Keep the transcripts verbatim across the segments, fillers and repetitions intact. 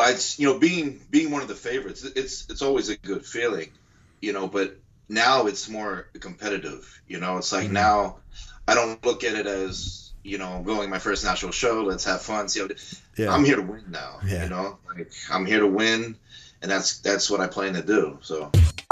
I you know being being one of the favorites, it's it's always a good feeling, you know. But now it's more competitive, you know. It's like mm-hmm. now I don't look at it as, you know, going my first national show. Let's have fun. See how yeah. I'm here to win now. Yeah. You know, like I'm here to win, and that's that's what I plan to do. So.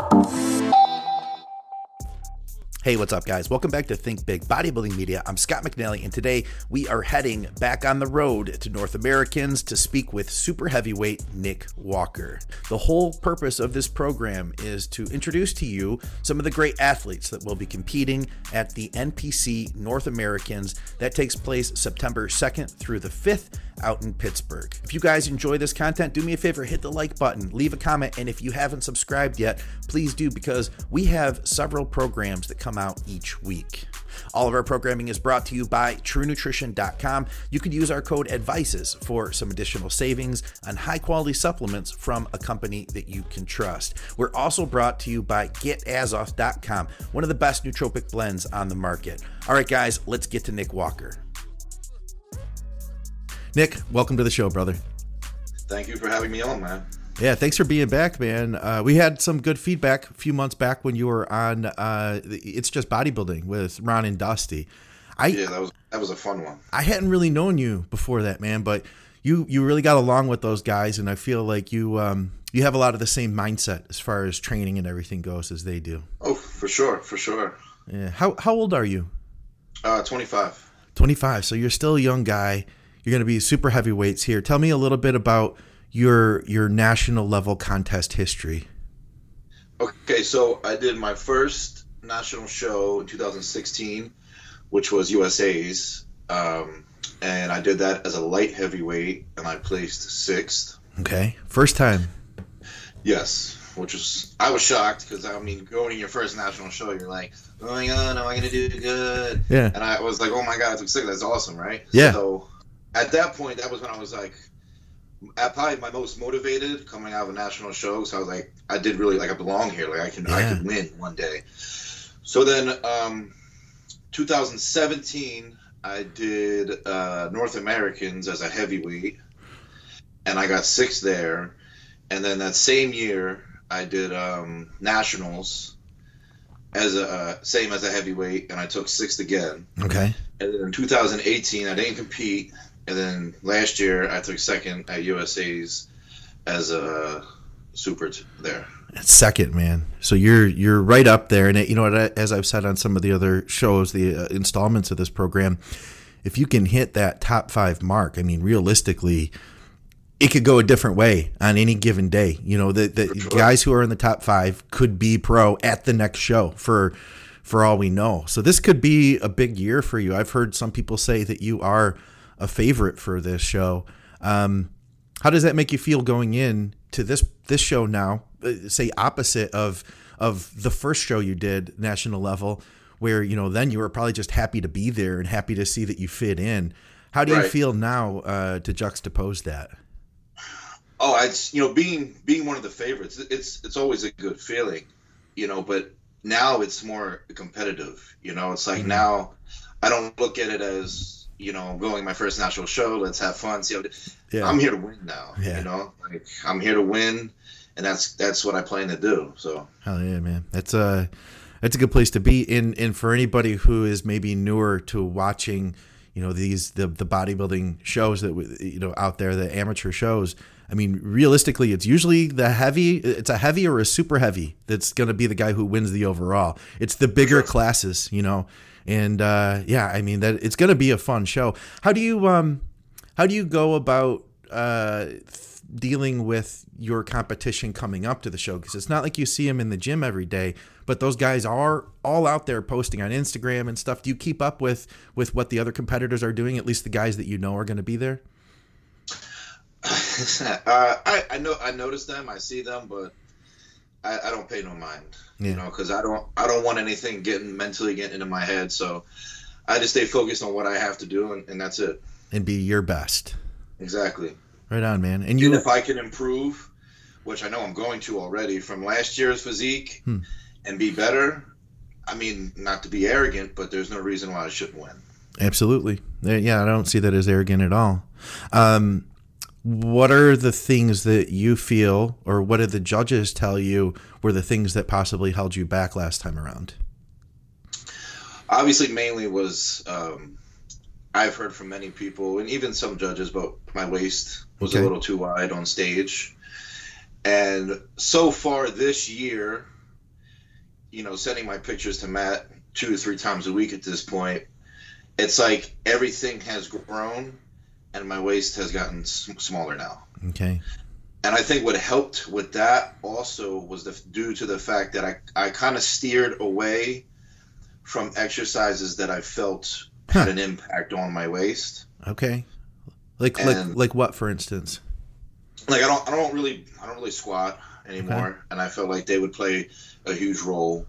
Hey, what's up, guys? Welcome back to Think Big Bodybuilding Media. I'm Scott McNally, and today we are heading back on the road to North Americans to speak with super heavyweight Nick Walker. The whole purpose of this program is to introduce to you some of the great athletes that will be competing at the N P C North Americans. That takes place September second through the fifth out in Pittsburgh. If you guys enjoy this content, do me a favor, hit the like button, leave a comment, and if you haven't subscribed yet, please do, because we have several programs that come out each week. All of our programming is brought to you by True Nutrition dot com. You could use our code ADVICES for some additional savings on high quality supplements from a company that you can trust. We're also brought to you by Get Azoth dot com, one of the best nootropic blends on the market. All right, guys, let's get to Nick Walker. Nick, welcome to the show, brother. Thank you for having me on, man. Yeah, thanks for being back, man. Uh, we had some good feedback a few months back when you were on uh, It's Just Bodybuilding with Ron and Dusty. I, yeah, that was that was a fun one. I hadn't really known you before that, man, but you you really got along with those guys, and I feel like you um, you have a lot of the same mindset as far as training and everything goes as they do. Oh, for sure, for sure. Yeah. How how old are you? Uh, twenty-five. twenty-five. So you're still a young guy. You're going to be super heavyweights here. Tell me a little bit about your your national level contest history. Okay, so I did my first national show in two thousand sixteen, which was U S A's, um, and I did that as a light heavyweight, and I placed sixth. Okay, first time. Yes, which was, I was shocked because, I mean, going to your first national show, you're like, oh my god, am I going to do good? Yeah. And I was like, oh my god, I took sixth. That's awesome, right? Yeah. So at that point, that was when I was like, at probably my most motivated coming out of a national show. So I was like, I did really, like, I belong here. Like, I can, yeah. I can win one day. So then, um, two thousand seventeen, I did uh, North Americans as a heavyweight, and I got sixth there. And then that same year, I did um, nationals as a uh, same as a heavyweight, and I took sixth again. Okay. And then in two thousand eighteen, I didn't compete. And then last year, I took second at U S A's as a super t- there. That's second, man. So you're you're right up there. And, it, you know, as I've said on some of the other shows, the uh, installments of this program, if you can hit that top five mark, I mean, realistically, it could go a different way on any given day. You know, the, the sure. guys who are in the top five could be pro at the next show for for all we know. So this could be a big year for you. I've heard some people say that you are a favorite for this show. Um, how does that make you feel going in to this this show now? Uh, say opposite of of the first show you did, national level, where, you know, then you were probably just happy to be there and happy to see that you fit in. How do right. you feel now uh, to juxtapose that? Oh, it's, you know, being being one of the favorites, it's it's always a good feeling, you know. But now it's more competitive, you know. It's like mm-hmm. now I don't look at it as, you know, going my first national show, let's have fun. See how yeah. I'm here to win now. Yeah. You know, like I'm here to win, and that's that's what I plan to do. So hell yeah, man. That's a that's a good place to be. In and for anybody who is maybe newer to watching, you know, these the the bodybuilding shows that, you know, out there, the amateur shows. I mean, realistically, it's usually the heavy. It's a heavy or a super heavy that's going to be the guy who wins the overall. It's the bigger classes, you know. And uh, yeah, I mean that it's going to be a fun show. How do you um, how do you go about uh, th- dealing with your competition coming up to the show? Because it's not like you see them in the gym every day, but those guys are all out there posting on Instagram and stuff. Do you keep up with with what the other competitors are doing? At least the guys that you know are going to be there. uh, I I know I notice them, I see them, but I, I don't pay no mind, yeah. you know, because I don't I don't want anything getting mentally getting into my head. So I just stay focused on what I have to do, and, and that's it. And be your best. Exactly. Right on, man. And you, and if I can improve, which I know I'm going to already from last year's physique, hmm. and be better. I mean, not to be arrogant, but there's no reason why I shouldn't win. Absolutely. Yeah, I don't see that as arrogant at all. Um, What are the things that you feel, or what did the judges tell you were the things that possibly held you back last time around? Obviously, mainly was um, I've heard from many people, and even some judges, but my waist was okay. a little too wide on stage. And so far this year, you know, sending my pictures to Matt two to three times a week at this point, it's like everything has grown and my waist has gotten s- smaller now. Okay. And I think what helped with that also was the, due to the fact that I, I kind of steered away from exercises that I felt huh. had an impact on my waist. Okay. Like and, like like what, for instance? Like I don't I don't really I don't really squat anymore, okay. and I felt like they would play a huge role.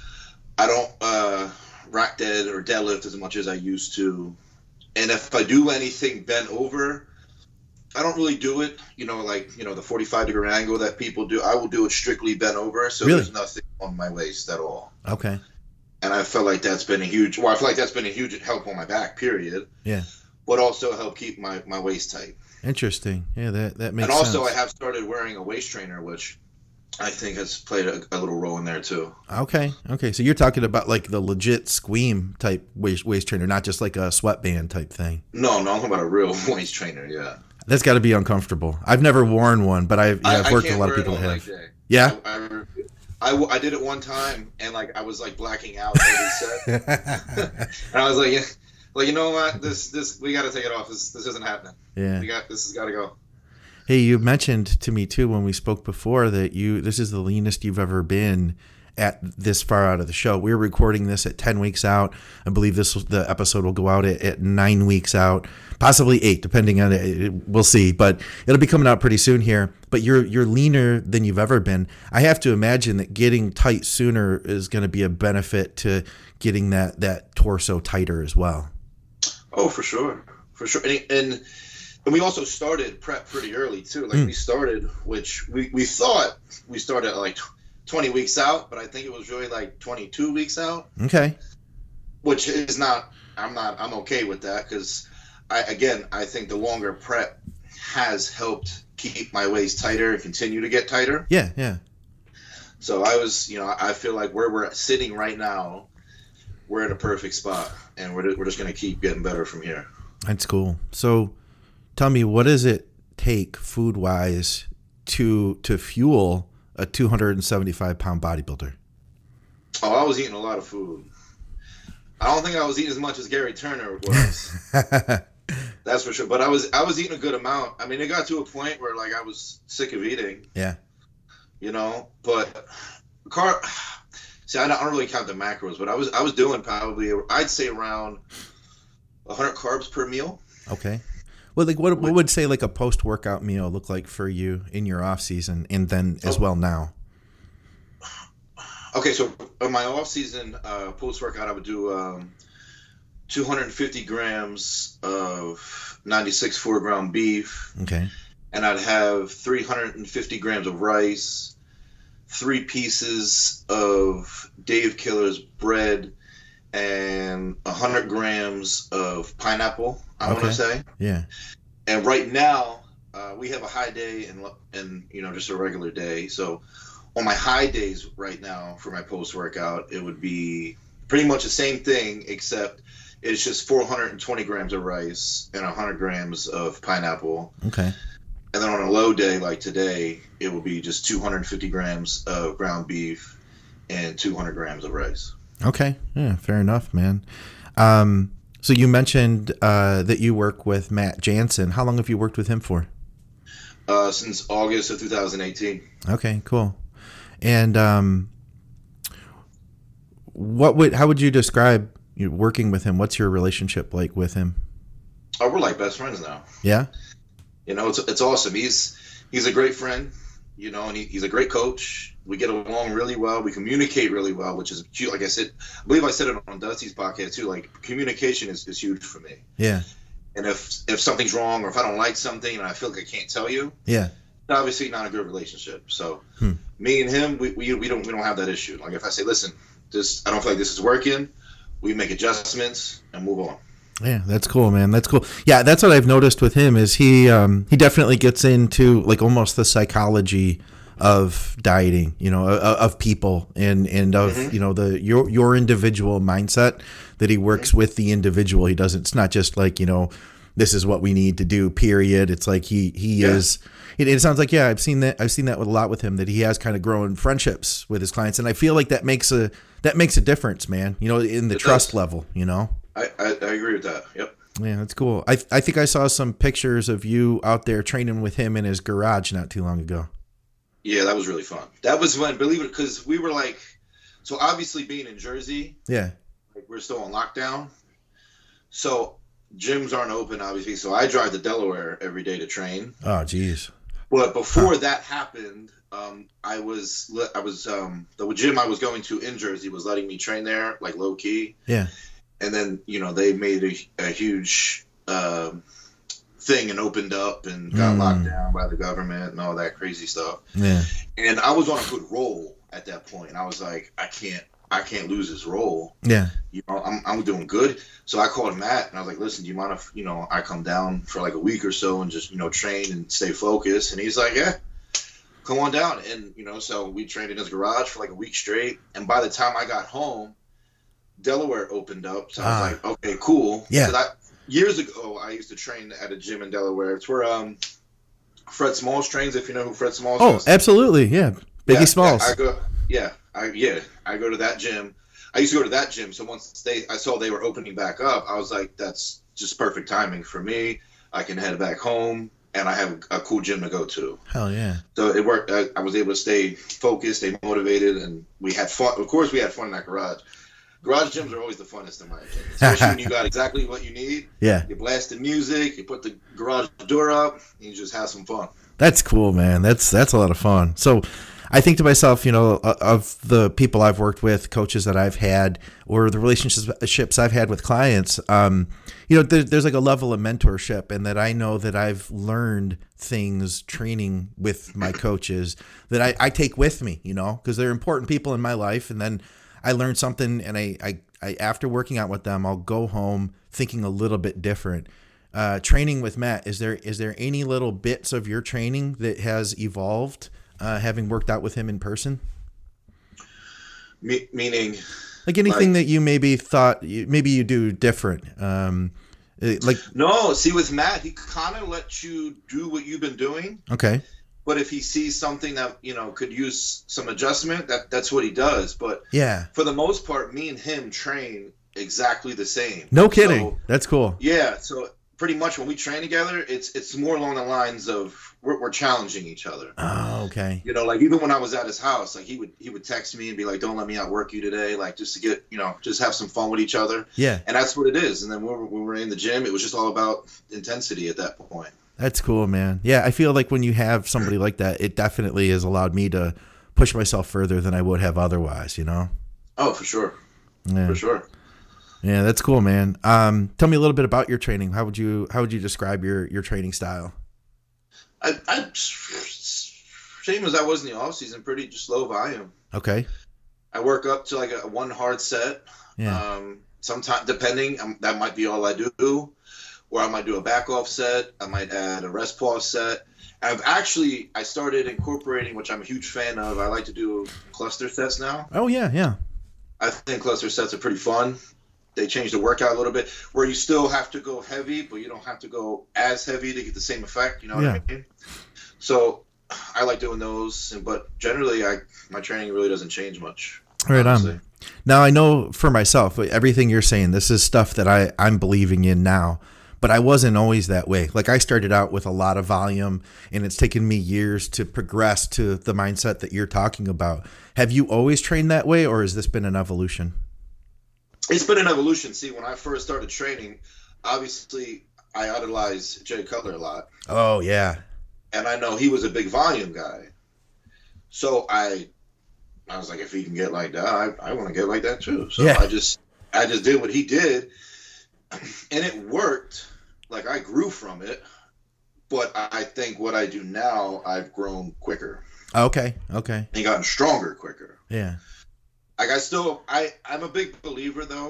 I don't uh, rack dead or deadlift as much as I used to, and if I do anything bent over, I don't really do it. You know, like you know the forty-five degree angle that people do. I will do it strictly bent over, so really? There's nothing on my waist at all. Okay. And I felt like that's been a huge. Well, I feel like that's been a huge help on my back. Period. Yeah. But also help keep my, my waist tight. Interesting. Yeah, that that makes sense. And also, sense. I have started wearing a waist trainer, which I think has played a, a little role in there too. Okay. Okay. So you're talking about like the legit Squeam type waist waist trainer, not just like a sweatband type thing. No, no, I'm talking about a real waist trainer. Yeah. That's got to be uncomfortable. I've never worn one, but I've, yeah, I, I've worked with a lot of people that have. Like yeah. I, I, I, I did it one time, and like I was like blacking out every set, and I was like, yeah. Like, you know what? This this we got to take it off. This this isn't happening. Yeah. We got this has got to go. Hey, you mentioned to me too when we spoke before that you this is the leanest you've ever been at this far out of the show. We're recording this at ten weeks out. I believe this the episode will go out at, at nine weeks out, possibly eight, depending on it. We'll see, but it'll be coming out pretty soon here. But you're you're leaner than you've ever been. I have to imagine that getting tight sooner is going to be a benefit to getting that that torso tighter as well. Oh, for sure, for sure, and and, and we also started prep pretty early too. Like mm. we started, which we, we thought we started at like twenty weeks out, but I think it was really like twenty-two weeks out. Okay, which is not. I'm not. I'm okay with that because I again I think the longer prep has helped keep my waist tighter and continue to get tighter. Yeah, yeah. So I was, you know, I feel like where we're sitting right now, we're in a perfect spot, and we're we're just going to keep getting better from here. That's cool. So, tell me, what does it take food wise to to fuel a two hundred seventy-five pound bodybuilder? Oh, I was eating a lot of food. I don't think I was eating as much as Gary Turner was. That's for sure. But I was I was eating a good amount. I mean, it got to a point where like I was sick of eating. Yeah. You know, but car. See, I don't, I don't really count the macros, but I was I was doing probably I'd say around one hundred carbs per meal. Okay. Well, like what what would say like a post workout meal look like for you in your off season and then as well now? Okay, so in my off season uh, post workout, I would do um, two hundred fifty grams of ninety-six foreground beef. Okay. And I'd have three hundred fifty grams of rice, three pieces of Dave Killer's bread, and one hundred grams of pineapple, I okay. want to say. Yeah. And right now, uh, we have a high day and, and, you know, just a regular day. So on my high days right now for my post-workout, it would be pretty much the same thing, except it's just four hundred twenty grams of rice and one hundred grams of pineapple. Okay. And then on a low day like today, it will be just two hundred fifty grams of ground beef and two hundred grams of rice. Okay. Yeah, fair enough, man. Um, so you mentioned uh, that you work with Matt Jansen. How long have you worked with him for? Uh, since August of two thousand eighteen. Okay, cool. And um, what would how would you describe you working with him? What's your relationship like with him? Oh, we're like best friends now. Yeah. You know, it's it's awesome. He's he's a great friend, you know, and he, he's a great coach. We get along really well. We communicate really well, which is, like I said, I believe I said it on Dusty's podcast too. Like, communication is, is huge for me. Yeah. And if if something's wrong or if I don't like something and I feel like I can't tell you, yeah, obviously not a good relationship. So hmm. me and him, we, we we don't we don't have that issue. Like if I say, listen, this I don't feel like this is working, we make adjustments and move on. Yeah, that's cool, man. That's cool. Yeah, that's what I've noticed with him is he um, he definitely gets into like almost the psychology of dieting, you know, of, of people and and of mm-hmm. you know the your your individual mindset that he works mm-hmm. with the individual. He doesn't. It's not just like, you know, this is what we need to do. Period. It's like he he yeah. is. It, it sounds like yeah. I've seen that. I've seen that with a lot with him, that he has kind of grown friendships with his clients, and I feel like that makes a that makes a difference, man. You know, in the it trust does. level. You know. I, I, I agree with that. Yep. Yeah, that's cool. I I think I saw some pictures of you out there training with him in his garage not too long ago. Yeah, that was really fun. That was when, believe it, because we were like, so obviously being in Jersey, yeah, like we're still on lockdown, so gyms aren't open, obviously. So I drive to Delaware every day to train. Oh, geez. But before huh. that happened, um, I was I was um, the gym I was going to in Jersey was letting me train there, like low key. Yeah. And then, you know, they made a, a huge uh, thing and opened up and got mm. locked down by the government and all that crazy stuff. Yeah. And I was on a good roll at that point. I was like, I can't, I can't lose this role. Yeah. You know, I'm, I'm doing good. So I called Matt and I was like, listen, do you mind if, you know, I come down for like a week or so and just, you know, train and stay focused? And he's like, yeah, come on down. And, you know, so we trained in his garage for like a week straight. And by the time I got home, Delaware opened up, so I was ah. like, okay, cool. Yeah. I, years ago, I used to train at a gym in Delaware. It's where um, Fred Smalls trains, if you know who Fred Smalls oh, is. Oh, absolutely, yeah. Biggie yeah, Smalls. Yeah, I go, yeah, I, yeah, I go to that gym. I used to go to that gym, so once they, I saw they were opening back up, I was like, that's just perfect timing for me. I can head back home, and I have a cool gym to go to. Hell yeah. So it worked. I, I was able to stay focused, stay motivated, and we had fun. Of course, we had fun in that garage. Garage gyms are always the funnest in my opinion, especially when you got exactly what you need. Yeah. You blast the music, you put the garage door up, and you just have some fun. That's cool, man. That's that's a lot of fun. So I think to myself, you know, of the people I've worked with, coaches that I've had, or the relationships I've had with clients, um, you know, there, there's like a level of mentorship, and that I know that I've learned things training with my coaches that I, I take with me, you know, because they're important people in my life. And then I learned something, and I, I, I, after working out with them, I'll go home thinking a little bit different. Uh, training with Matt, is there is there any little bits of your training that has evolved, uh, having worked out with him in person? Me- meaning, like anything like, that you maybe thought you, maybe you do different. Um, like no, see with Matt, he kind of lets you do what you've been doing. Okay. But if he sees something that, you know, could use some adjustment, that that's what he does. But yeah, for the most part, me and him train exactly the same. No kidding. So, that's cool. Yeah. So pretty much when we train together, it's it's more along the lines of we're, we're challenging each other. Oh, okay. You know, like even when I was at his house, like he would he would text me and be like, "Don't let me outwork you today," like just to get, you know, just have some fun with each other. Yeah. And that's what it is. And then when we when we were in the gym, it was just all about intensity at that point. That's cool, man. Yeah, I feel like when you have somebody like that, it definitely has allowed me to push myself further than I would have otherwise, you know? Oh, for sure. Yeah. For sure. Yeah, that's cool, man. Um, tell me a little bit about your training. How would you how would you describe your, your training style? I, I same as I was in the off season, pretty just low volume. Okay. I work up to like a one hard set. Yeah. Um, sometimes depending, um, that might be all I do. Or I might do a back off set. I might add a rest pause set. I've actually, I started incorporating, which I'm a huge fan of. I like to do cluster sets now. Oh, yeah, yeah. I think cluster sets are pretty fun. They change the workout a little bit where you still have to go heavy, but you don't have to go as heavy to get the same effect. You know what yeah. I mean? So I like doing those. But generally, I my training really doesn't change much. Right on. Now, I know for myself, everything you're saying, this is stuff that I, I'm believing in now. But I wasn't always that way. Like I started out with a lot of volume, and it's taken me years to progress to the mindset that you're talking about. Have you always trained that way, or has this been an evolution? It's been an evolution. See, when I first started training, obviously I idolized Jay Cutler a lot. Oh, yeah. And I know he was a big volume guy. So I I was like, if he can get like that, I, I want to get like that too. So yeah. I just I just did what he did. And it worked. Like I grew from it, but I think what I do now, I've grown quicker. Okay, okay. And gotten stronger quicker. Yeah. Like I still, I I'm a big believer though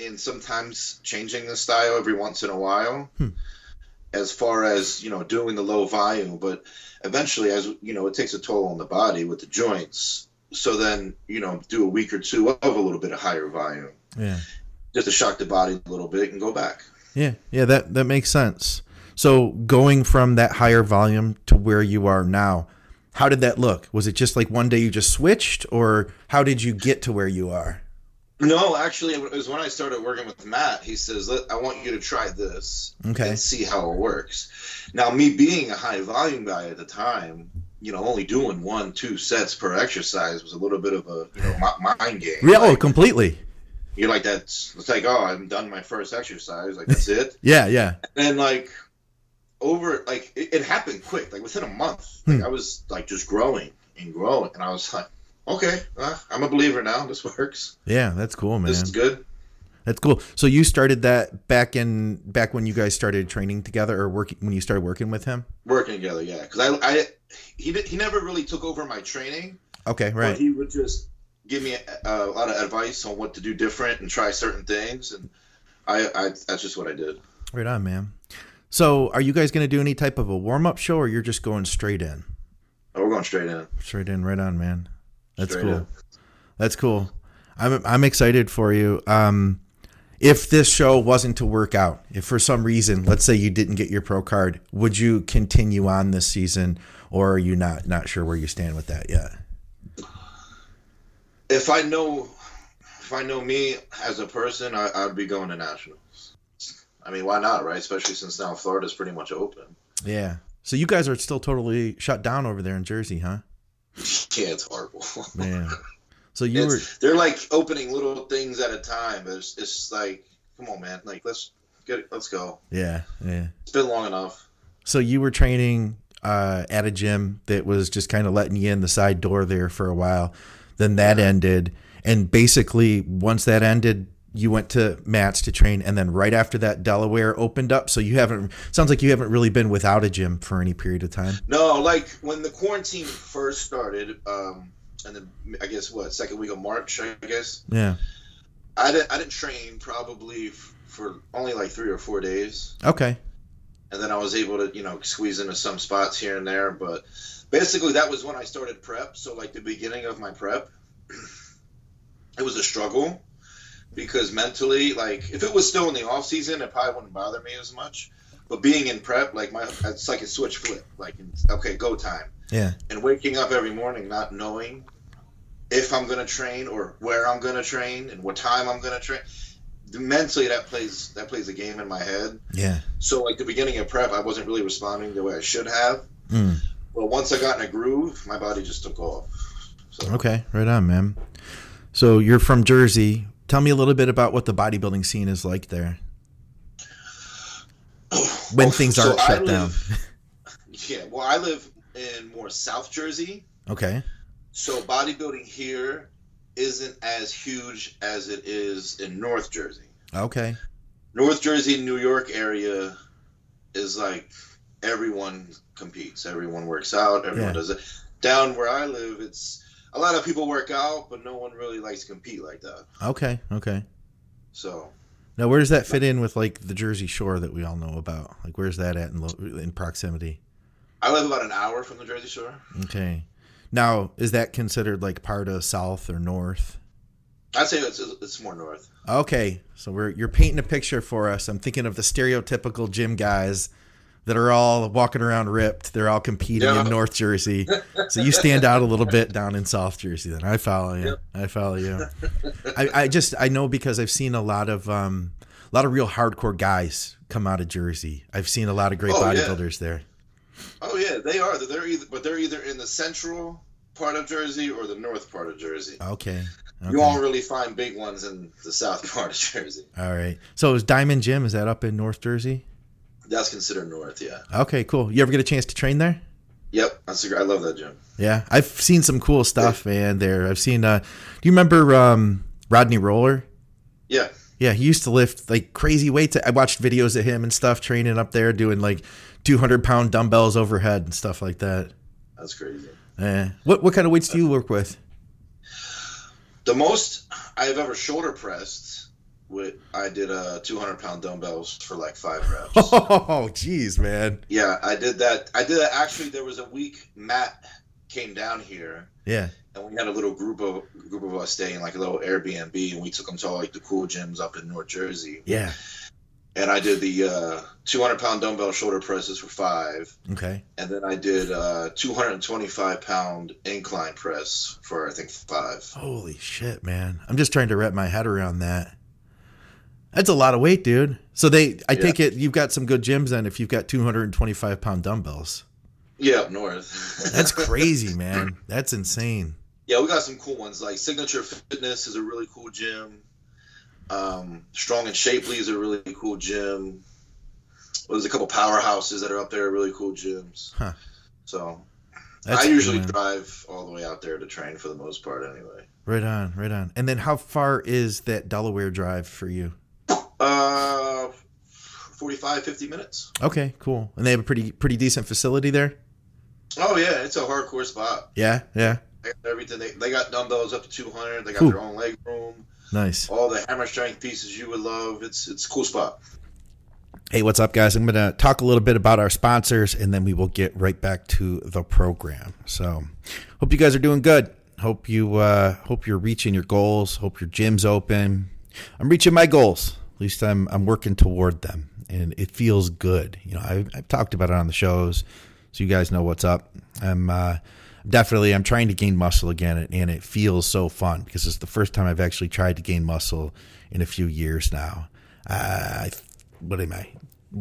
in sometimes changing the style every once in a while, Hmm. as far as, you know, doing the low volume. But eventually, as you know, it takes a toll on the body with the joints. So then, you know, do a week or two of a little bit of higher volume. Yeah. Just to shock the body a little bit and go back. Yeah. Yeah. That, that makes sense. So going from that higher volume to where you are now, how did that look? Was it just like one day you just switched, or how did you get to where you are? No, actually, it was when I started working with Matt. He says, I want you to try this Okay. and see how it works. Now, me being a high volume guy at the time, you know, only doing one, two sets per exercise was a little bit of a, you know, mind game. Yeah, like, oh, completely. You're like, that's, it's like, oh, I'm done my first exercise. Like, that's it. Yeah, yeah. And like, over, like, it, it happened quick. Like, within a month, like, Hmm. I was, like, just growing and growing. And I was like, okay, uh, I'm a believer now. This works. Yeah, that's cool, man. This is good. That's cool. So you started that back in back when you guys started training together, or working when you started working with him? Working together, yeah. Because I, I, he did, he never really took over my training. Okay, But right. he would just give me a, a lot of advice on what to do different and try certain things, and I, I that's just what I did. Right on, man. So are you guys going to do any type of a warm-up show, or you're just going straight in? Oh, we're going straight in. Straight in, right on, man. That's Straight cool. in. That's cool. I'm I'm excited for you. Um, if this show wasn't to work out, if for some reason, let's say you didn't get your pro card, would you continue on this season, or are you not not sure where you stand with that yet? If I know, if I know me as a person, I, I'd be going to nationals. I mean, why not, right? Especially since now Florida's pretty much open. Yeah. So you guys are still totally shut down over there in Jersey, huh? Yeah, it's horrible. Man. So you were It's, they're like opening little things at a time. It's it's like, come on, man. Like, let's get it. Let's go. yeah, yeah. It's been long enough. So you were training uh, at a gym that was just kind of letting you in the side door there for a while. Then that ended, and basically once that ended, you went to Matt's to train, and then right after that, Delaware opened up. So you haven't. Sounds like you haven't really been without a gym for any period of time. No, like when the quarantine first started, um, and then I guess what second week of March, I guess. Yeah. I didn't I didn't train probably f- for only like three or four days, Okay. and then I was able to you know squeeze into some spots here and there. But basically, that was when I started prep. So like the beginning of my prep, it was a struggle. Because mentally, like, if it was still in the off season, it probably wouldn't bother me as much. But being in prep, like, my it's like a switch flip. Like, okay, go time. Yeah. And waking up every morning not knowing if I'm going to train or where I'm going to train and what time I'm going to train. Mentally, that plays that plays a game in my head. Yeah. So, like, the beginning of prep, I wasn't really responding the way I should have. Mm. But once I got in a groove, my body just took off. So, Okay. Right on, man. So you're from Jersey. Tell me a little bit about what the bodybuilding scene is like there. When well, things so aren't I shut live- down. Yeah, well, I live in more South Jersey. Okay. So bodybuilding here isn't as huge as it is in North Jersey. Okay. North Jersey, New York area is like everyone competes. Everyone works out. Everyone Yeah. does it. Down where I live, it's a lot of people work out, but no one really likes to compete like that. Okay. Okay. So Now, where does that fit in with like the Jersey Shore that we all know about? Like, where's that at in, lo- in proximity? I live about an hour from the Jersey Shore. Okay. Now, is that considered like part of South or North? I'd say it's it's more north. Okay. So we're you're painting a picture for us. I'm thinking of the stereotypical gym guys that are all walking around ripped. They're all competing Yeah. in North Jersey. So you stand out a little bit down in South Jersey then. I follow you. Yep. I follow you. I, I just, I know because I've seen a lot of, um, a lot of real hardcore guys come out of Jersey. I've seen a lot of great Oh, yeah. bodybuilders there. Oh yeah, they are. They're either, but they're either in the central part of Jersey or the north part of Jersey. Okay. Okay. You won't really find big ones in the south part of Jersey. All right. So is Diamond Gym, is that up in North Jersey? That's considered north, yeah. Okay, cool. You ever get a chance to train there? Yep, that's a, gr- I love that gym. Yeah. I've seen some cool stuff, man, there. I've seen, uh, do you remember um, Rodney Roller? Yeah, Yeah, he used to lift like crazy weights. I watched videos of him and stuff training up there, doing like two hundred pound dumbbells overhead and stuff like that. that's crazy. Eh. What what kind of weights do you work with? The most I've ever shoulder pressed with I did uh two hundred pound dumbbells for like five reps. Oh, geez, man. Yeah, I did that. I did that. Actually, there was a week Matt came down here. Yeah. And we had a little group of group of us staying like a little Airbnb, and we took them to all like the cool gyms up in North Jersey. Yeah. And I did the uh, two hundred pound dumbbell shoulder presses for five. Okay. And then I did uh, two hundred twenty-five pound incline press for I think five. Holy shit, man! I'm just trying to wrap my head around that. That's a lot of weight, dude. So they, I yeah. take it you've got some good gyms then if you've got two hundred twenty-five pound dumbbells. Yeah, up north. That's crazy, man. That's insane. Yeah, we got some cool ones. Like Signature Fitness is a really cool gym. Um, Strong and Shapely is a really cool gym. Well, there's a couple powerhouses that are up there, really cool gyms. Huh. So That's I usually cool, drive all the way out there to train for the most part anyway. Right on, right on. And then how far is that Delaware drive for you? Uh, forty-five, fifty minutes. Okay, cool. And they have a pretty pretty decent facility there? Oh, yeah. It's a hardcore spot. Yeah, yeah. They got everything. They, they got dumbbells up to two hundred. They got Ooh. their own leg room. Nice. All the hammer strength pieces you would love. It's it's a cool spot. Hey, what's up, guys? I'm going to talk a little bit about our sponsors, and then we will get right back to the program. So hope you guys are doing good. Hope, you, uh, hope you're reaching your goals. Hope your gym's open. I'm reaching my goals. At least I'm I'm working toward them, and it feels good. You know, I've, I've talked about it on the shows, so you guys know what's up. I'm uh, definitely I'm trying to gain muscle again, and it feels so fun because it's the first time I've actually tried to gain muscle in a few years now. Uh, what am I?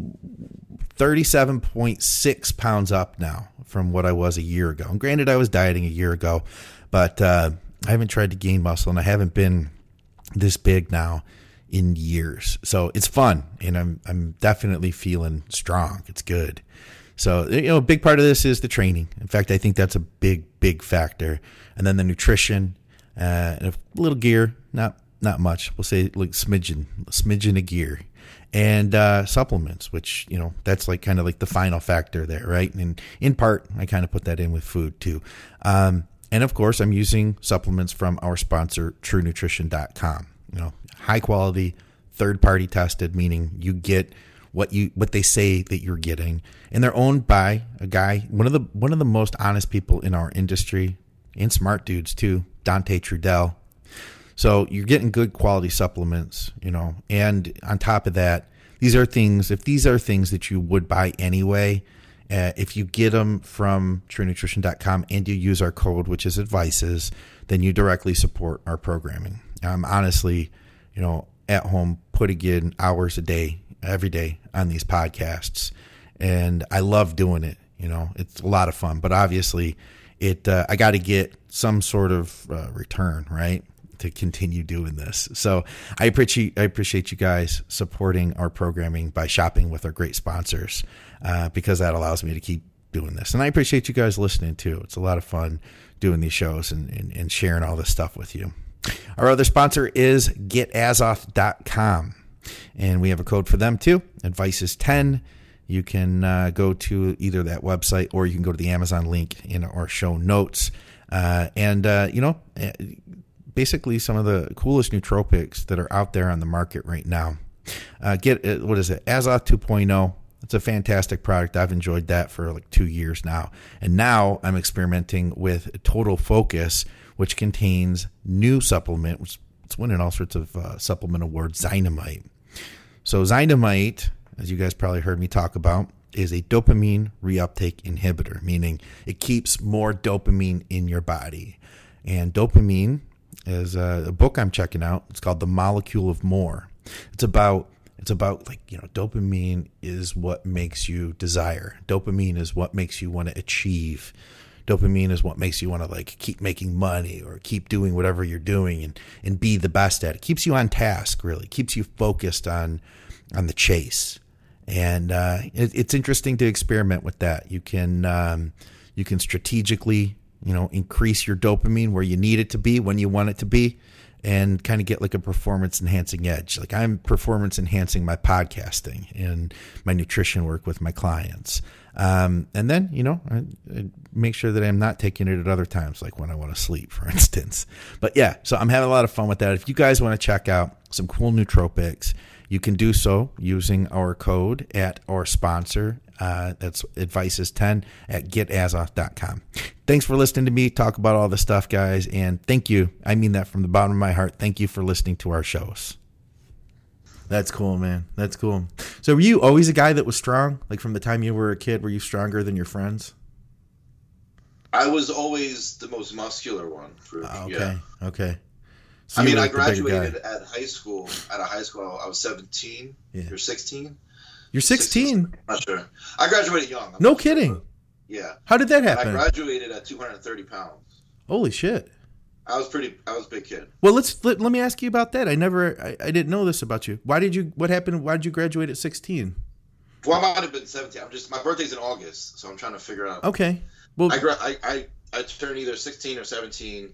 thirty-seven point six pounds up now from what I was a year ago. And granted, I was dieting a year ago, but uh, I haven't tried to gain muscle, and I haven't been this big now in years. So it's fun, and I'm I'm definitely feeling strong. It's good. So, you know, a big part of this is the training. In fact, I think that's a big, big factor. And then the nutrition, uh, and a little gear, not not much. We'll say like smidgen, smidgen of gear. And uh, supplements, which, you know, that's like kind of like the final factor there, right? And in part, I kind of put that in with food too. Um, and of course, I'm using supplements from our sponsor, true nutrition dot com. You know, high quality, third party tested, meaning you get what you what they say that you're getting, and they're owned by a guy, one of the one of the most honest people in our industry, and smart dudes too, Dante Trudell. So you're getting good quality supplements, you know, and on top of that, these are things, if these are things that you would buy anyway, uh, if you get them from true nutrition dot com and you use our code, which is advices, then you directly support our programming. I'm honestly, you know, at home putting in hours a day, every day on these podcasts, and I love doing it. You know, it's a lot of fun, but obviously it, uh, I got to get some sort of uh, return, right, to continue doing this. So I appreciate I appreciate you guys supporting our programming by shopping with our great sponsors, uh, because that allows me to keep doing this. And I appreciate you guys listening too. It's a lot of fun doing these shows and, and, and sharing all this stuff with you. Our other sponsor is get azoth dot com, and we have a code for them too. Advice is ten. You can uh, go to either that website, or you can go to the Amazon link in our show notes. Uh, and, uh, you know, basically some of the coolest nootropics that are out there on the market right now. Uh, get, what is it? Azoth two point oh. It's a fantastic product. I've enjoyed that for like two years now. And now I'm experimenting with Total Focus, which contains new supplement, which it's winning all sorts of uh, supplement awards, Zynamite. So Zynamite, as you guys probably heard me talk about, is a dopamine reuptake inhibitor, meaning it keeps more dopamine in your body. And dopamine is a, a book I'm checking out. It's called The Molecule of More. It's about It's about like, you know, dopamine is what makes you desire. Dopamine is what makes you want to achieve. Dopamine is what makes you want to like keep making money or keep doing whatever you're doing and, and be the best at it. Keeps you on task, really. Keeps you focused on on the chase. And uh, it, it's interesting to experiment with that. You can um, you can strategically, you know, increase your dopamine where you need it to be, when you want it to be. and kind of get like a performance enhancing edge. Like I'm performance enhancing my podcasting and my nutrition work with my clients. Um, and then, you know, I, I make sure that I'm not taking it at other times, like when I want to sleep, for instance. But yeah, so I'm having a lot of fun with that. If you guys want to check out some cool nootropics, you can do so using our code at our sponsor. Uh, that's advices ten at get azoth dot com. Thanks for listening to me talk about all this stuff, guys. And thank you. I mean that from the bottom of my heart. Thank you for listening to our shows. That's cool, man. That's cool. So were you always a guy that was strong? Like from the time you were a kid, were you stronger than your friends? I was always the most muscular one. For, oh, okay. Yeah. Okay. So I mean, like I graduated at high school. At a high school, I was seventeen. Yeah. You're sixteen? You're sixteen? sixteen? Not sure. I graduated young. I'm no kidding. Sure. Yeah. How did that happen? I graduated at two hundred thirty pounds. Holy shit. I was pretty, I was a big kid. Well, let's, let, let me ask you about that. I never, I, I didn't know this about you. Why did you, what happened? Why did you graduate at sixteen? Well, I might have been seventeen. I'm just, my birthday's in August, so I'm trying to figure out. Okay. Well, I, gra- I, I, I turned either sixteen or seventeen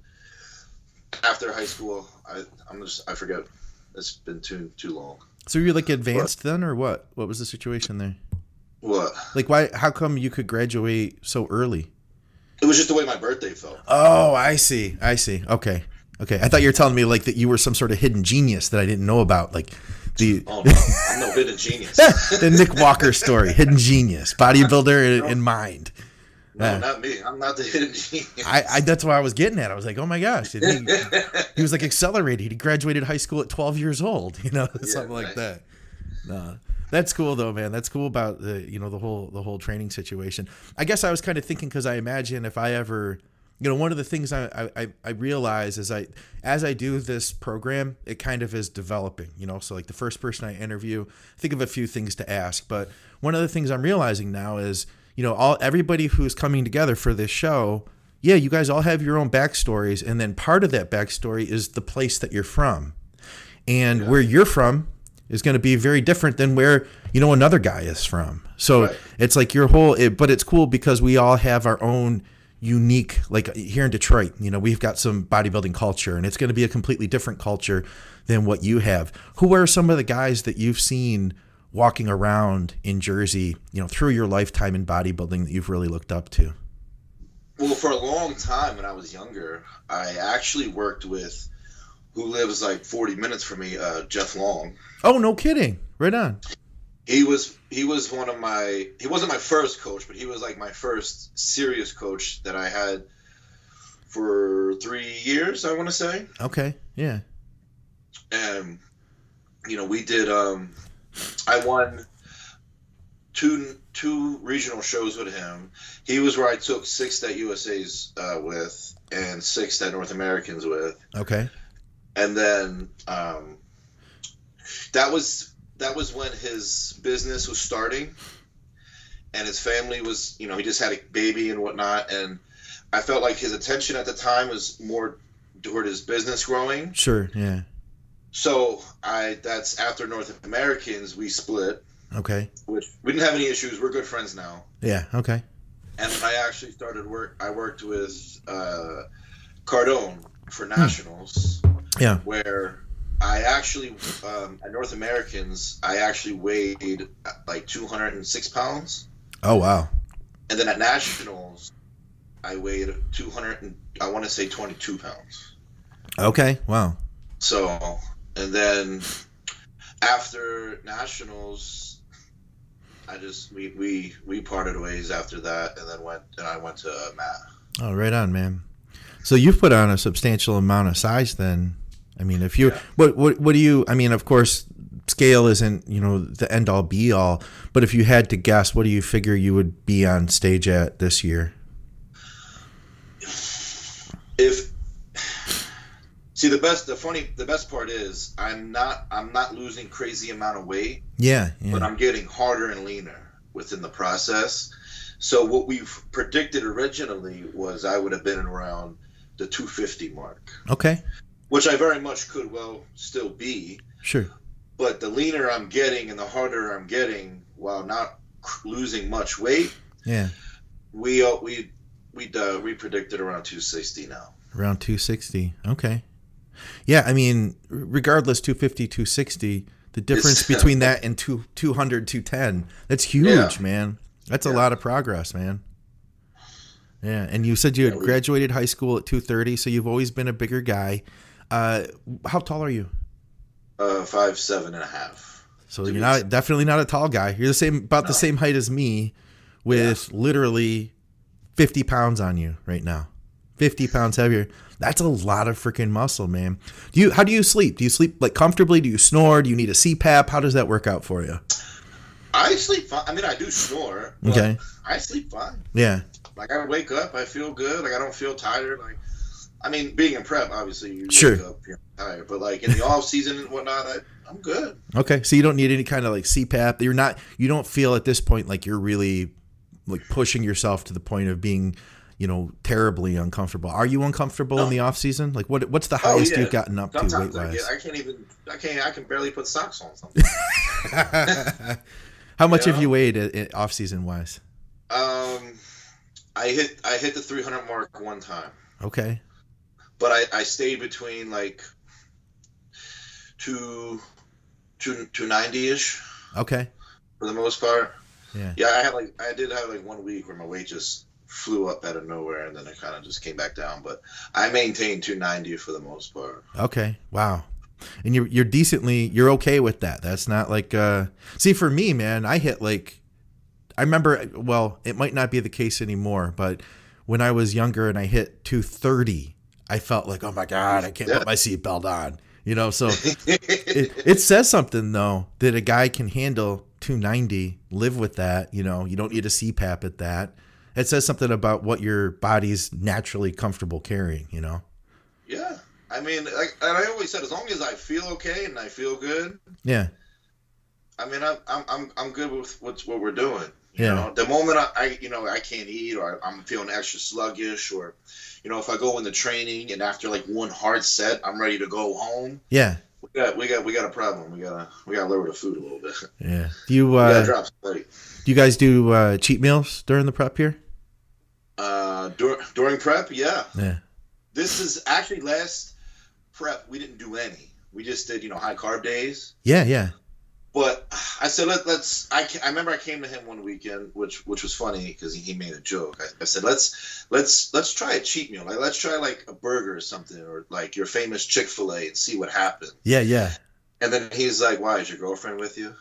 after high school. I, I'm just, I forget. It's been too, too long. So you're like advanced what? then, or what? What was the situation there? What? Like, why, how come you could graduate so early? It was just the way my birthday fell. Oh, I see. I see. Okay. Okay. I thought you were telling me like that you were some sort of hidden genius that I didn't know about. Like the Oh no, I'm no hidden genius. The Nick Walker story, hidden genius, bodybuilder no, in mind. No, uh, not me. I'm not the hidden genius. I, I that's what I was getting at. I was like, oh my gosh, he, he was like accelerated. He graduated high school at twelve years old. You know, yeah, something like nice. that. No. That's cool though, man. That's cool about the, you know, the whole, the whole training situation. I guess I was kind of thinking, cause I imagine if I ever, you know, one of the things I, I, I realize is I, as I do this program, it kind of is developing, you know, so like the first person I interview, think of a few things to ask, but one of the things I'm realizing now is, you know, all, everybody who's coming together for this show, yeah, you guys all have your own backstories. And then part of that backstory is the place that you're from, and yeah. where you're from is going to be very different than where, you know, another guy is from. So right. it's like your whole, it, but it's cool because we all have our own unique, like here in Detroit, you know, we've got some bodybuilding culture, and it's going to be a completely different culture than what you have. Who are some of the guys that you've seen walking around in Jersey, you know, through your lifetime in bodybuilding that you've really looked up to? Well, for a long time when I was younger, I actually worked with who lives like forty minutes from me, uh, Jeff Long. Oh, no kidding. Right on. He was he was one of my, he wasn't my first coach, but he was like my first serious coach that I had for three years, I want to say. Okay, yeah. And, you know, we did, um, I won two two regional shows with him. He was where I took sixth at U S A's uh, with, and sixth at North Americans with. Okay. And then um, that was that was when his business was starting, and his family was, you know, he just had a baby and whatnot, and I felt like his attention at the time was more toward his business growing. Sure, yeah. So I that's after North Americans we split. Okay. Which we didn't have any issues. We're good friends now. Yeah. Okay. And I actually started work. I worked with uh, Cardone for nationals. Hmm. Yeah. Where I actually, um, at North Americans, I actually weighed like two hundred six pounds. Oh, wow. And then at nationals, I weighed two hundred, I want to say twenty-two pounds. Okay. Wow. So, and then after nationals, I just, we, we, we parted ways after that, and then went, and I went to uh, Matt. Oh, right on, man. So you've put on a substantial amount of size then. I mean, if you, yeah. what, what, what do you, I mean, of course, scale isn't, you know, the end all be all, but if you had to guess, what do you figure you would be on stage at this year? If, see, the best, the funny, the best part is I'm not, I'm not losing crazy amount of weight. Yeah, yeah. But I'm getting harder and leaner within the process. So what we've predicted originally was I would have been around the two fifty mark. Okay. Which I very much could well still be. Sure. But the leaner I'm getting and the harder I'm getting, while not losing much weight, yeah, we uh, we we uh, we predicted around two sixty now. Around two sixty. Okay. Yeah, I mean, regardless, two fifty, two sixty, the difference it's, between that and two, two hundred, two ten, that's huge, yeah. man. That's yeah. a lot of progress, man. Yeah, and you said you had yeah, we, graduated high school at two thirty, so you've always been a bigger guy. Uh, how tall are you? Uh, five, seven and a half. So you're not definitely not a tall guy. You're the same, about no. the same height as me, with yeah. literally fifty pounds on you right now. fifty pounds heavier. That's a lot of freaking muscle, man. Do you? How do you sleep? Do you sleep like comfortably? Do you snore? Do you need a C PAP? How does that work out for you? I sleep fine. I mean, I do snore. But okay. I sleep fine. Yeah. Like I wake up, I feel good. Like I don't feel tired. Like, I mean, being in prep, obviously you sure. wake up, you're tired. But like in the off season and whatnot, I, I'm good. Okay, so you don't need any kind of like C PAP. You're not. You don't feel at this point like you're really like pushing yourself to the point of being, you know, terribly uncomfortable. Are you uncomfortable no. in the off season? Like what? What's the highest oh, yeah. you've gotten up Sometimes to weight wise? I, I can't even. I can't. I can barely put socks on. Sometimes. How much you know? have you weighed at, at off season wise? Um, I hit I hit the three hundred mark one time. Okay. But I, I stayed between like two two two ninety ish. Okay. For the most part. Yeah. Yeah, I had like I did have like one week where my weight just flew up out of nowhere and then it kind of just came back down. But I maintained two ninety for the most part. Okay. Wow. And you're you're decently you're okay with that. That's not like uh see for me, man, I hit like I remember well, it might not be the case anymore, but when I was younger and I hit two thirty, I felt like, oh my God, I can't yeah. put my seatbelt on. You know, so it, it says something though that a guy can handle two ninety, live with that, you know, you don't need a C PAP at that. It says something about what your body's naturally comfortable carrying, you know? Yeah. I mean, like, and I always said, as long as I feel okay and I feel good. Yeah. I mean, I'm I'm I'm good with what's what we're doing. You yeah. know, the moment I, I you know I can't eat or I'm feeling extra sluggish or, you know, if I go into training and after like one hard set I'm ready to go home. Yeah. We got we got we got a problem. We gotta we gotta lower the food a little bit. Yeah. Do you uh, drop some weight. Do you guys do uh, cheat meals during the prep here? Uh, dur- during prep, yeah. Yeah. This is actually last prep. We didn't do any. We just did, you know, high carb days. Yeah, yeah. But I said, Let, let's. I, I remember I came to him one weekend, which which was funny because he, he made a joke. I, I said, let's let's let's try a cheat meal. Like let's try like a burger or something, or like your famous Chick-fil-A, and see what happens. Yeah, yeah. And then he's like, "Why, is your girlfriend with you?"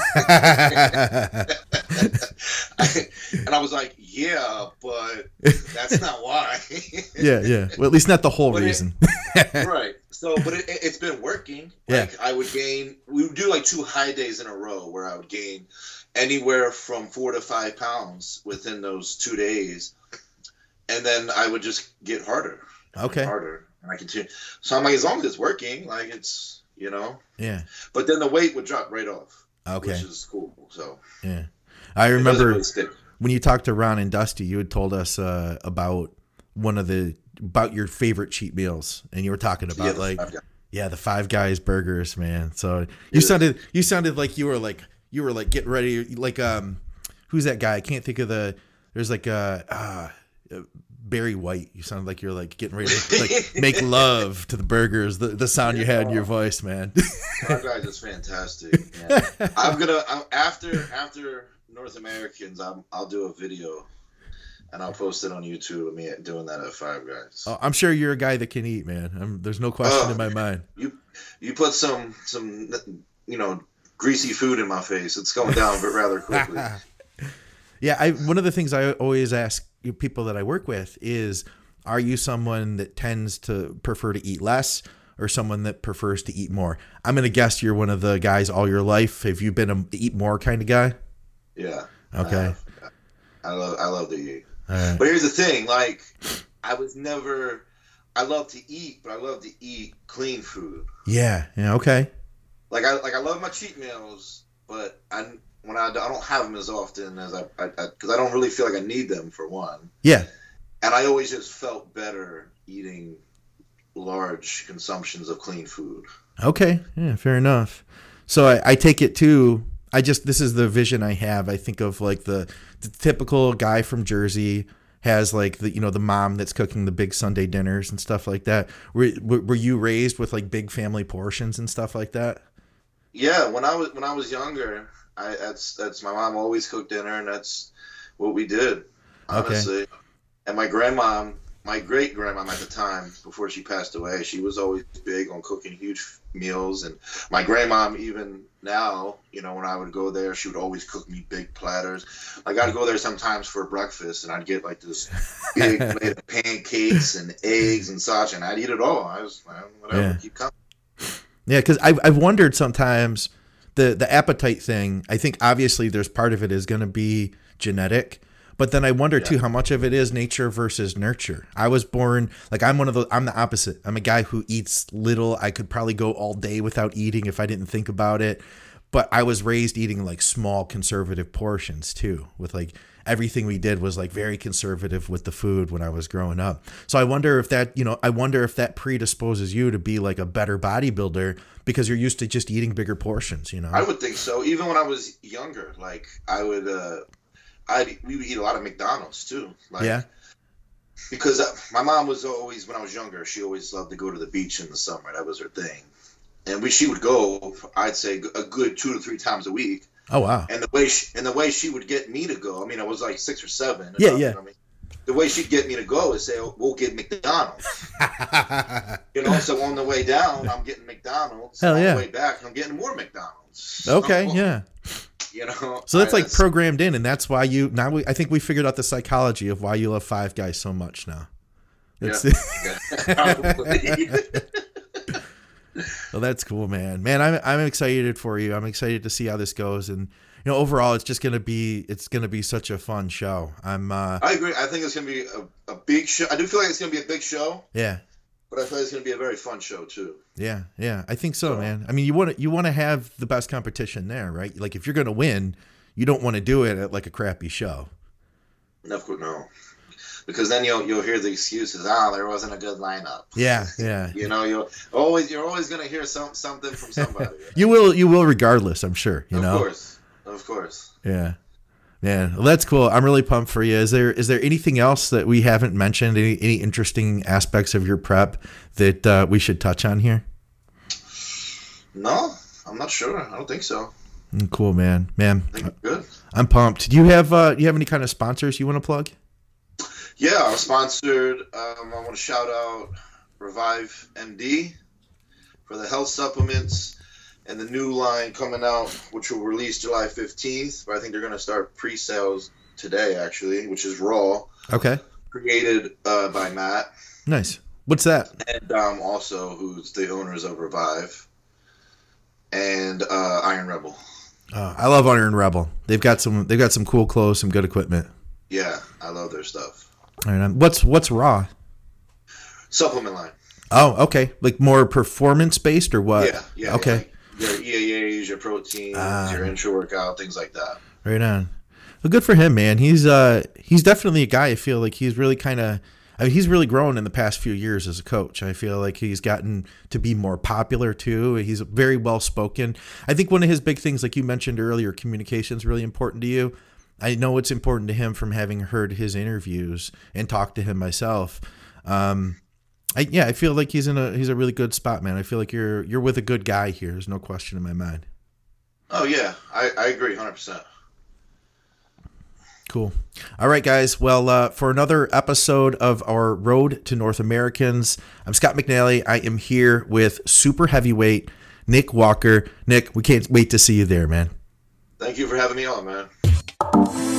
And I was like, "Yeah, but that's not why." Yeah, yeah. Well, at least not the whole but reason. It, right. So, but it, it's been working. Like, yeah. I would gain. We would do like two high days in a row where I would gain anywhere from four to five pounds within those two days, and then I would just get harder. Okay. Harder, and I continue. So I'm like, as long as it's working, like it's. You know? Yeah. But then the weight would drop right off. Okay. Which is cool. So. Yeah. I remember when you talked to Ron and Dusty, you had told us uh, about one of the, about your favorite cheat meals. And you were talking about yeah, like, yeah, the Five Guys burgers, man. So you yeah. sounded, you sounded like you were like, you were like getting ready. Like, um, who's that guy? I can't think of the, there's like, uh, uh Barry White. You sound like you're like getting ready to like make love to the burgers. The the sound you had in your voice, man. Five Guys is fantastic. Yeah. I'm gonna I'm, after after North Americans. I'm, I'll do a video and I'll post it on YouTube of me doing that at Five Guys. Oh, I'm sure you're a guy that can eat, man. I'm, there's no question uh, in my mind. You you put some some you know greasy food in my face. It's going down, but rather quickly. Yeah, I one of the things I always ask people that I work with is, are you someone that tends to prefer to eat less or someone that prefers to eat more? I'm going to guess you're one of the guys all your life. Have you been a eat more kind of guy? Yeah. Okay. I, I love I love to eat. Right. But here's the thing, like I was never I love to eat, but I love to eat clean food. Yeah. Yeah, okay. Like I like I love my cheat meals, but I when I, I don't have them as often as I, because I, I, I don't really feel like I need them for one. Yeah. And I always just felt better eating large consumptions of clean food. Okay. Yeah, fair enough. So I, I take it too. I just, this is the vision I have. I think of like the, the typical guy from Jersey has like the, you know, the mom that's cooking the big Sunday dinners and stuff like that. Were, were you raised with like big family portions and stuff like that? Yeah. When I was, when I was younger, I, that's, that's my mom always cooked dinner, and that's what we did, honestly. Okay. And my grandmom, my great grandmom at the time, before she passed away, she was always big on cooking huge meals. And my grandmom, even now, you know, when I would go there, she would always cook me big platters. I got to go there sometimes for breakfast, and I'd get like this big plate of pancakes and eggs and such, and I'd eat it all. I was, whatever, yeah. keep coming. Yeah, because I've, I've wondered sometimes the, the appetite thing. I think obviously there's part of it is going to be genetic. But then I wonder, yeah. too, how much of it is nature versus nurture. I was born, like, I'm one of the, I'm the opposite. I'm a guy who eats little. I could probably go all day without eating if I didn't think about it. But I was raised eating, like, small conservative portions, too, with, like, everything we did was, like, very conservative with the food when I was growing up. So I wonder if that, you know, I wonder if that predisposes you to be, like, a better bodybuilder because you're used to just eating bigger portions, you know? I would think so. Even when I was younger, like, I would, uh, I'd, we would eat a lot of McDonald's too. Like, yeah. Because uh, my mom was always, when I was younger, she always loved to go to the beach in the summer. That was her thing. And we, she would go, I'd say, a good two to three times a week. Oh, wow. And the way she, and the way she would get me to go, I mean, I was like six or seven. Yeah, yeah. I mean, the way she'd get me to go is say, oh, we'll get McDonald's. You know, so on the way down, I'm getting McDonald's. Hell on yeah. the way back, I'm getting more McDonald's. Okay, so, yeah. You know, so that's I, like that's, programmed in, and that's why you now. We, I think we figured out the psychology of why you love Five Guys so much now. It's, yeah. Well, that's cool, man. Man, I'm I'm excited for you. I'm excited to see how this goes, and you know, overall, it's just gonna be it's gonna be such a fun show. I'm. Uh, I agree. I think it's gonna be a, a big show. I do feel like it's gonna be a big show. Yeah. But I feel like it's going to be a very fun show too. Yeah, yeah, I think so, so man. I mean, you want to you want to have the best competition there, right? Like, if you're going to win, you don't want to do it at like a crappy show. No, no, because then you'll you'll hear the excuses. Ah, oh, there wasn't a good lineup. Yeah, yeah. You know, you'll always you're always going to hear some something from somebody. You will, you will, regardless. I'm sure. You of know, of course, of course. Yeah. Man, well, that's cool. I'm really pumped for you. Is there is there anything else that we haven't mentioned? Any any interesting aspects of your prep that uh, we should touch on here? No, I'm not sure. I don't think so. Cool, man. Man, I think I'm good. I'm pumped. Do you have uh, do you have any kind of sponsors you want to plug? Yeah, I'm sponsored. Um, I want to shout out Revive M D for the health supplements. And the new line coming out, which will release July fifteenth, but I think they're going to start pre-sales today, actually, which is Raw. Okay. Created uh, by Matt. Nice. What's that? And Dom also, who's the owners of Revive. And uh, Iron Rebel. Oh, I love Iron Rebel. They've got some they've got some cool clothes, some good equipment. Yeah, I love their stuff. All right. What's, what's Raw? Supplement line. Oh, okay. Like more performance-based or what? Yeah, yeah. Okay. Like, your E A As, your proteins, uh, your intro workout, things like that. Right on. Well, good for him, man. He's uh he's definitely a guy. I feel like he's really kind of. I mean, he's really grown in the past few years as a coach. I feel like he's gotten to be more popular too. He's very well spoken. I think one of his big things, like you mentioned earlier, communication is really important to you. I know it's important to him from having heard his interviews and talked to him myself. Um, I, yeah, I feel like he's in a he's a really good spot, man. I feel like you're you're with a good guy here. There's no question in my mind. Oh yeah, I, I agree, one hundred percent. Cool. All right, guys. Well, uh, for another episode of our Road to North Americans, I'm Scott McNally. I am here with super heavyweight Nick Walker. Nick, we can't wait to see you there, man. Thank you for having me on, man.